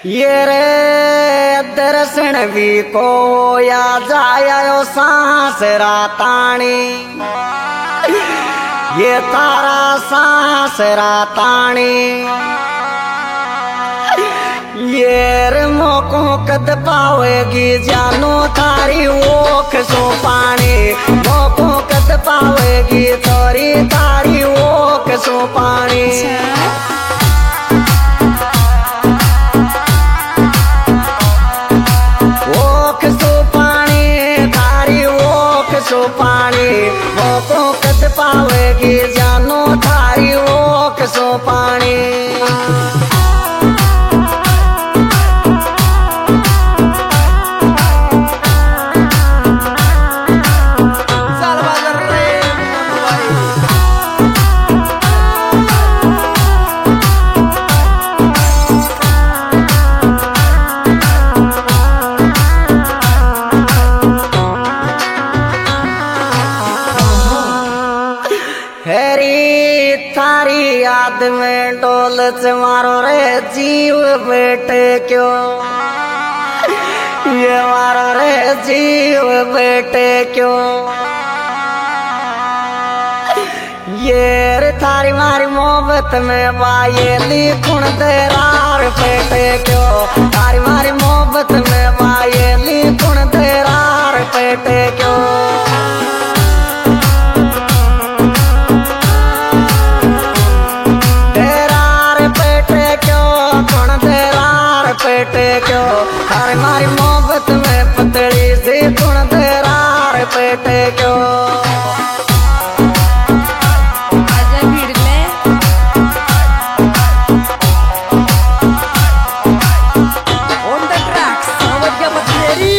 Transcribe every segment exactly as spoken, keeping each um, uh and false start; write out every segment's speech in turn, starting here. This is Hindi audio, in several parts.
ये रे दर्शन भी को या जायो सांस राताणी ये तारा सांस राताणी ये रे मोको कद पावेगी जानो थारी ओख सो पानी मोको कद पावेगी थोरी थारी ओख सो पानी पानी मोको कद पावेगी जानो थारी ओख सो पानी थारी याद में डोल मारो रे जीव बेटे क्यों ये मारो रे जीव बेटे क्यों ये रे थारी मारी मोहब्बत में बायेली कुण तेरार पेटे क्यों थारी मारी मोहब्बत में बायेली कुण तेरार पेटे क्यों पेटे क्यों थारी मारी मोहब्बत में पतली सी कुण तेरार पेटे क्यों आजा भीड़ में ऑन द ट्रैक सावज्ञा बतलेरी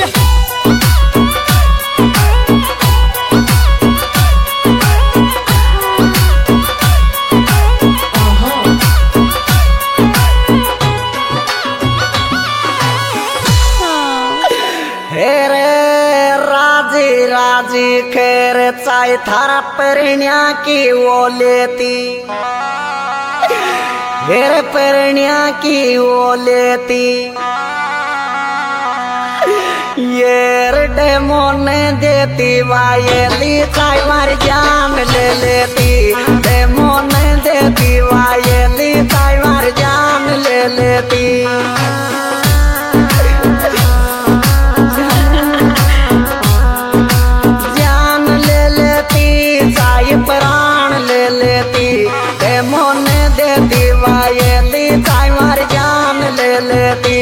राजी खेर चाय थारा परण्या की वो लेती हेर परण्या की वो लेती ये डेमो ने देती वायली चाय मारी जान ले लेती डेमो ने देती वायली चाय मारी जान ले लेती प्राण ले लेती डेमो ने देती वायली चाय मार जान ले लेती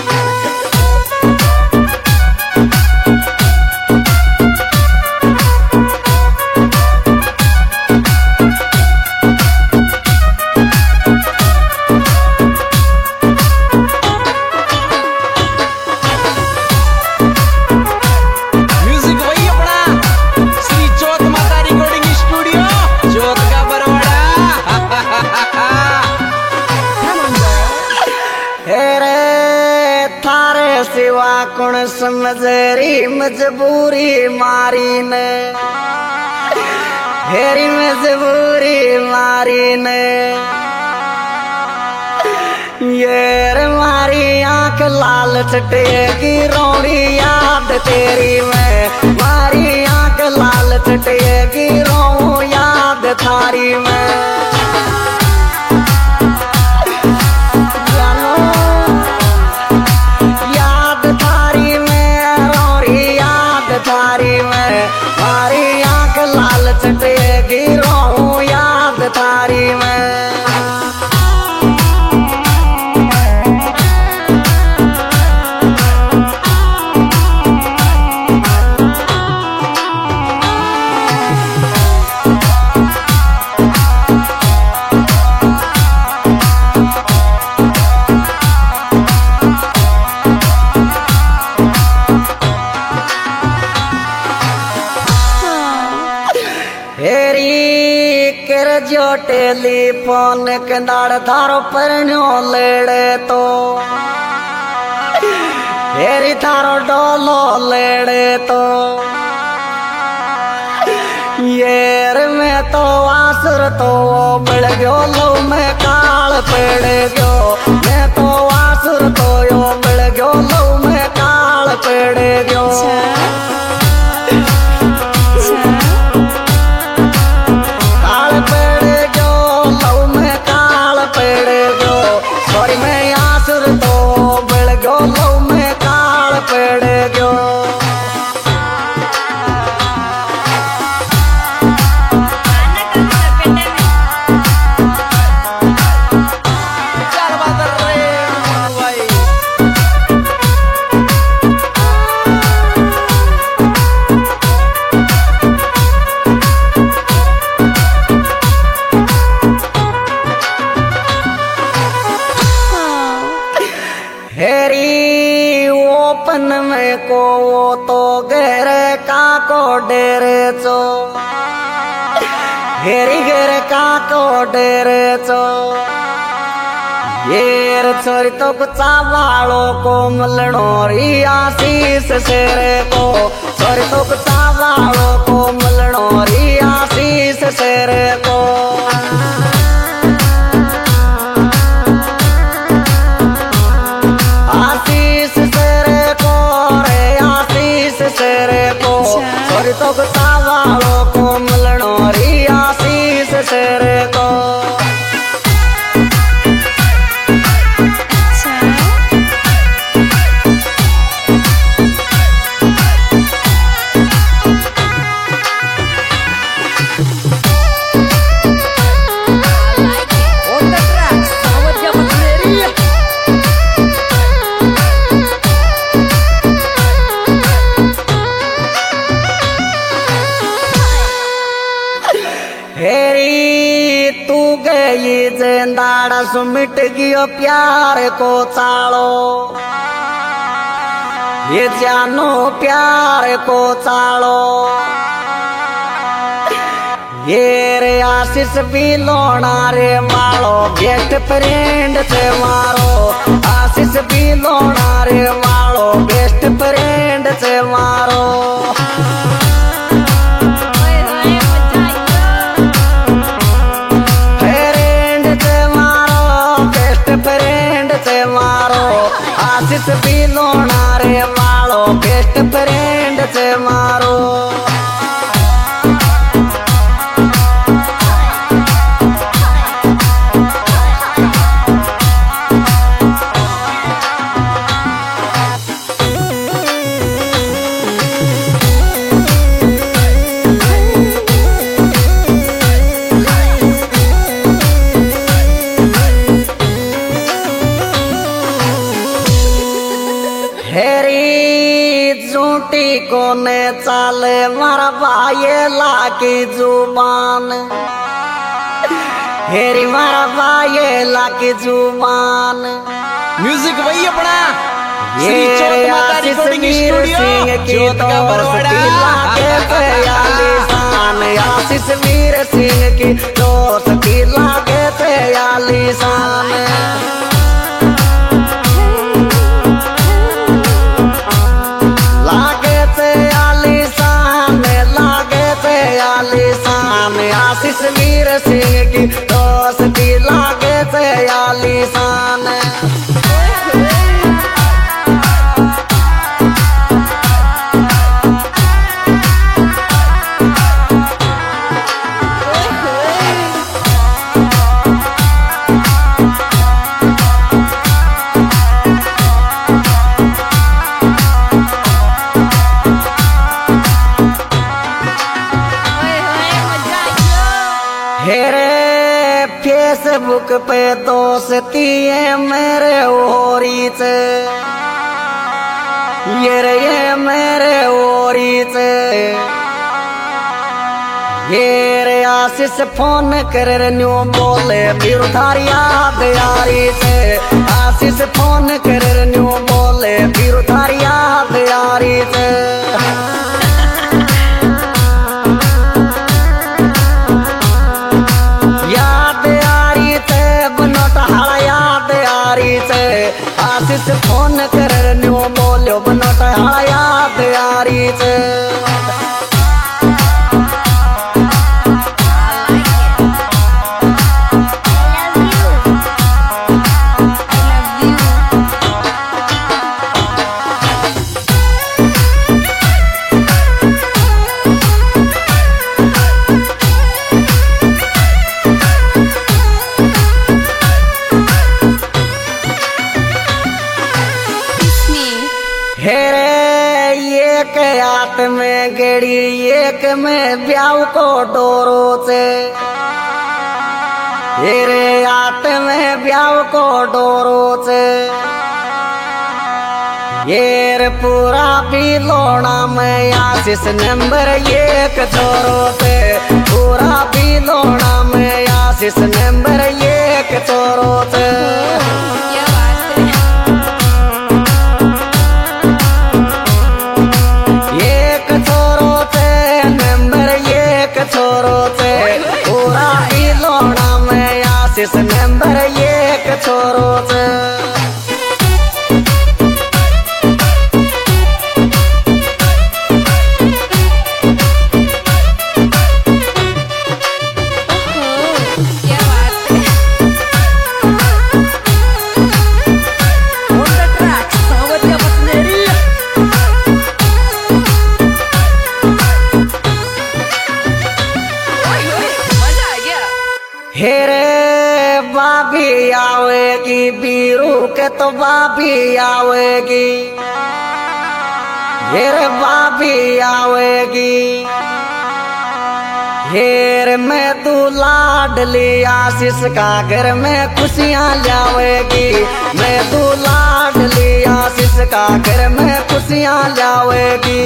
सिवा कुण समझरी मजबूरी मारी ने हेरी मजबूरी मारी ने ये मारी आंख लाल चटेगी रोड़ी याद तेरी में मारी आंख लाल चटेगी रो याद थारी में थारी में मारी आंख लाल चटेगी रो याद थारी में जो टेलीफोन कंदाड़ थारो परण्यो लेड़े तो हेरी थारो डोलो लेड़े तो येर में तो आसुर तो बढ़ गयो लो में काल पेड़ गयो मैं तो आस आसुर तो यो मिल गयो लव में काल पेड़ गयो काल पेड़ गयो लव में काल पेड़ गयो सॉरी में आसुर तो मिल गयो लव में काल पेड़ गयो हेरी ओपन में को तो घेरे का को डेरे चो हेरी घेरे का को डेरे चो येर छोरी तो कुचा वालों को मलनो री आशीष शेरे को छोरी तो कुचा वालों को मलनो री आशीष शेरे को छोरी तो गुस्सावालों को मिलनो री आशीष तेरे को हेरी तू गई जेंदाड़ा सुमिट गियो प्यार को चालो ये जानो प्यार को चालो ये रे आशीष भी लोना रे मारो बेस्ट फ्रेंड से मारो आशीष भी लोना रे मारो बेस्ट फ्रेंड से मारो आशीष भी लोना रे मारो बेस्ट फ्रेंड से मारो हेरी झूठी कोने चाले मारा भाई लाकी जुबान हेरी मारा भाई लाकी जुबान म्यूजिक वही अपना ये आशीष वीर सिंह की दोस्ती लागे प्याली शान आशीष वीर सिंह की दोस्ती लागे प्याली शान आशीष वीर सिंह की दोस्ती लागे से आलीशान हेरे फेसबुक पे दोस्ती है मेरे ओरी से ये रे ये मेरे ओरी से ये रे आशीष फोन कर न्यू बोले बिरुधारी याद यारी से आशीष फोन कर न्यू बोले बिरुधारी याद यारी से आशीष फोन कर न्यू बोलो बनोट याद यारी से में गेड़ी एक में ब्याह को डोरो से हेरे आत में ब्याह को डोरो से येर पूरा बिलोना में आशीष नंबर एक छोरो से पूरा बिलोना में आशीष नंबर एक छोरो से एक छोरो से नंबर एक छोरो से पूरा बिलोना में आशीष नंबर एक छोरो से हेरे बाबी आवेगी बीरू के तो बाबी आवेगी हेरे बाबी आवेगी हेर में तू लाडली आशीष का घर में खुशियाँ लावेगी मैं तू लाडली आशीष का घर में खुशियाँ लावेगी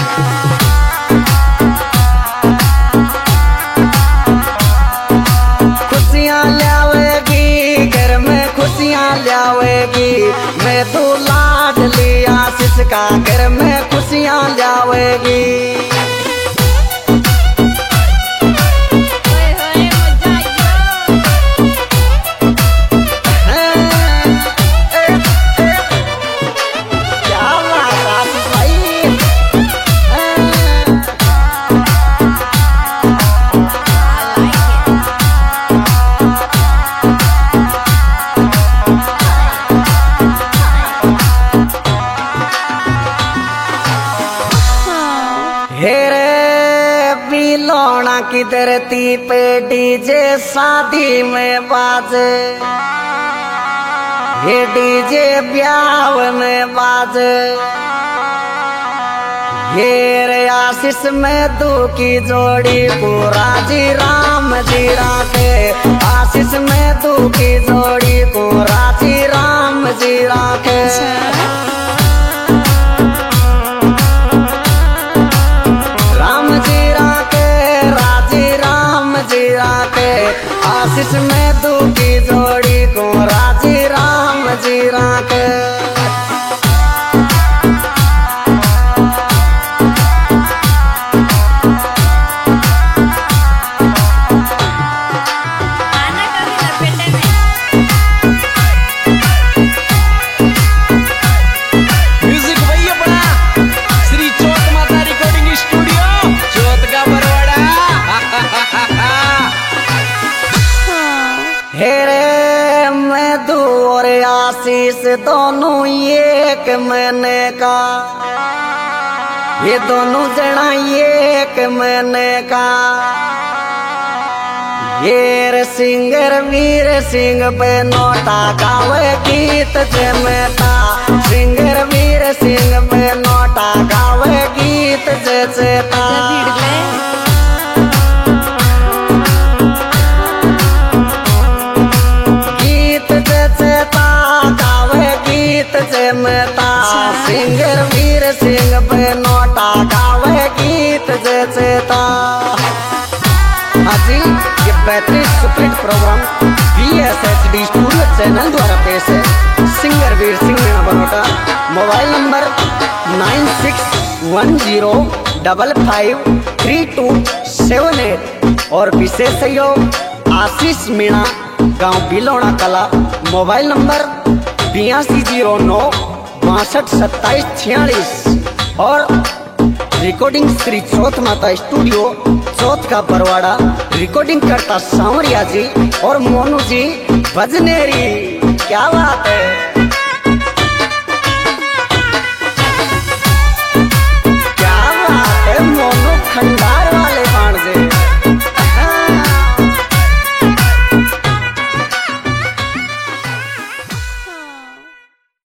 लावेगी घर में खुशियाँ लावेगी मैं तू लाडली आशीष का घर में खुशियाँ लावेगी हेरे बिलोना की धरती पे डीजे शादी में बाजे ये डीजे ब्याह में बाजे हेरे आशीष में दू की जोड़ी को राजी राम जी राखे आशीष में दू की जोड़ी को राजी राम जी राखे आशीष में दू की जोड़ी को राजी राम जी राखे म्यूजिक भैया बड़ा श्री चौथ माता रिकॉर्डिंग स्टूडियो चौथ का बरवाड़ा हेरे मैं दू और आशीष दोनों एक महीने का ये दोनों जना एक महीने का ये सिंगर वीर सिंह पे नोटा गावे गीत जमता सिंगर वीर सिंह पे नोटा गावे गीत जचता जमता सिंगर वीर सिंह पे नोटा गावे गीत जचता हाजी ये बेहतरीन superhit programme B S H D studio channel द्वारा पेश है singer Veer Singh Meena Banota mobile number nine six one zero double five three two seven eight और विशेष सहयोग आशीष मीणा गांव बिलोना कला मोबाइल नंबर बयासी जीरो नौ बासठ सत्ताईस छियालीस और रिकॉर्डिंग श्री चौथ माता स्टूडियो चौथ का बरवाड़ा रिकॉर्डिंग करता सांवरिया जी और मोनू जी भजनेरी क्या बात है क्या बात है मोनू खंडार